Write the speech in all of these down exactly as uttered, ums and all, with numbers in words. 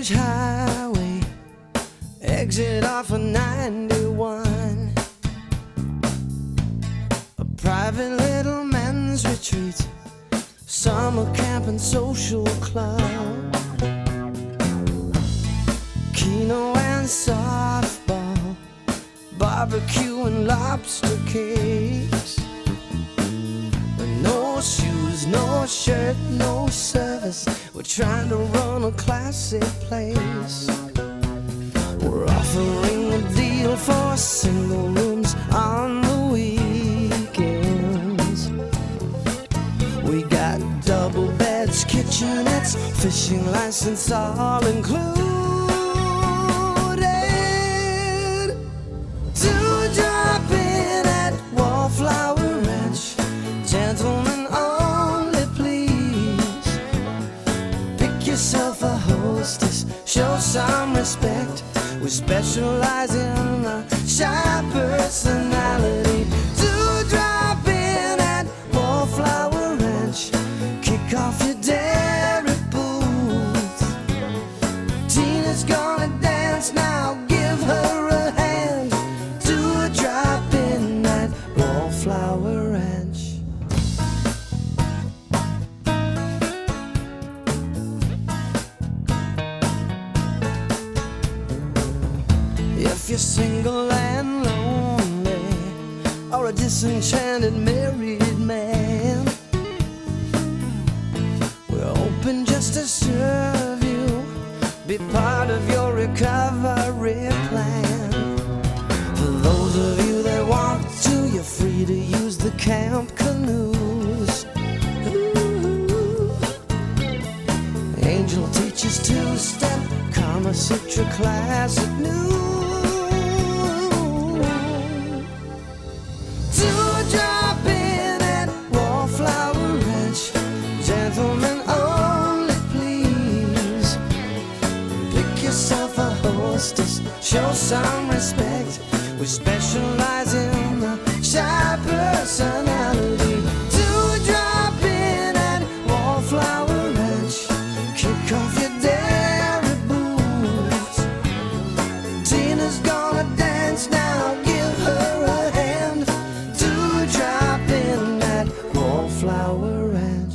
Beach Highway, exit off of ninety-one. A private little men's retreat, summer camp and social club, Keno and softball, barbecue and lobster cakes. No shoes, no shirt, no service. We're trying to run a classy place. We're offering a deal for single rooms on the weekends. We got double beds, kitchenettes, fishing license all included. To drop in at Wallflower Ranch, gentlemen only, please. Pick yourself a hostess, show some respect. We specialize in a shy personality. To drop in at Wallflower Ranch, kick off your dairy boots. Tina's gonna dance now, give her a hand. To a drop in at Wallflower Ranch. If you're single and lonely, or a disenchanted married man, we're open just to serve you, be part of your recovery plan. For those of you that want to, you're free to use the camp canoes. Ooh. Angel teaches two-step, Kama Sutra class at noon. To drop in at Wallflower Ranch, gentlemen only, please. Pick yourself a hostess, show some respect. We specialize in the shy personality. To drop in at Wallflower Ranch, kick off your dairy boots. Tina's gonna dance now, give her a hand. To drop in at Wallflower Ranch.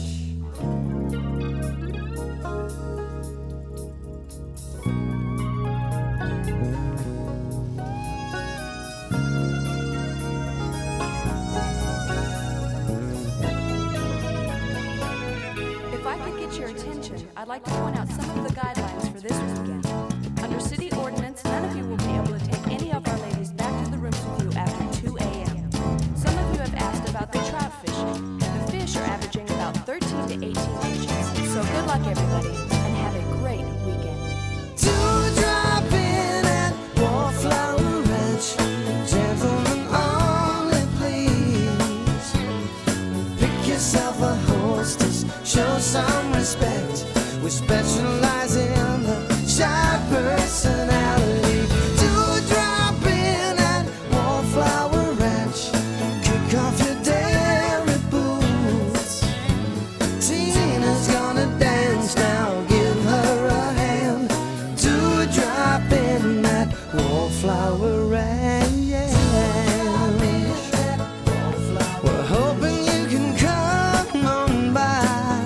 If I could get your attention, I'd like to point out some of the guidelines for this weekend. Under city ordinance, none of you will be able to take any of our ladies back to the rooms with you after two a m Some of you have asked about the trout fishing. The fish are averaging about thirteen to eighteen inches. So good luck, everybody, and have a great weekend. To drop in at Wallflower Ranch, gentlemen only, please. Pick yourself a hostess, show some respect. We specialize in the shy personality. To drop in at Wallflower Ranch, kick off your dairy boots. Tina's gonna dance now, give her a hand. To drop in at Wallflower Ranch. We're hoping you can come on by.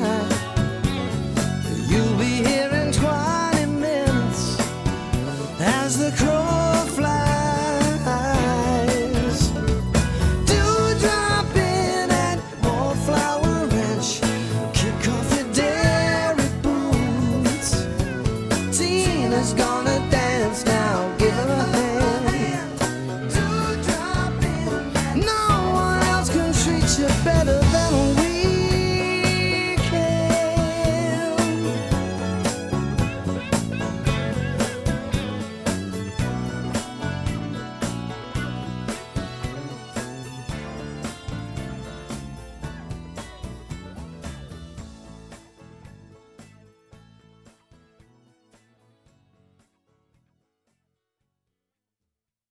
You'll be here in twenty minutes as the crow flies. Do drop in at Wallflower Ranch, kick off your dairy boots. Tina's gonna dance now, give her a hand. Do drop in. No one else can treat you better